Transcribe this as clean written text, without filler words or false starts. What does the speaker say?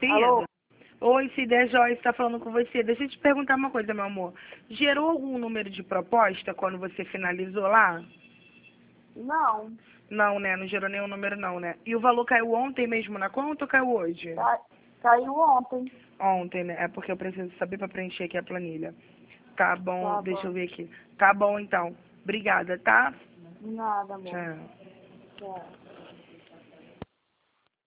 Sim. Alô? Oi, Cida, é Joyce, tá falando com você. Deixa eu te perguntar uma coisa, meu amor. Gerou algum número de proposta quando você finalizou lá? Não. Não, né? Não gerou nenhum número, não, né? E o valor caiu ontem mesmo na conta ou caiu hoje? Caiu ontem. Ontem, né? É porque eu preciso saber pra preencher aqui a planilha. Tá bom, Tá deixa eu bom. ver aqui. Tá bom, então. Obrigada, tá? Nada, amor. Tchau. Tchau.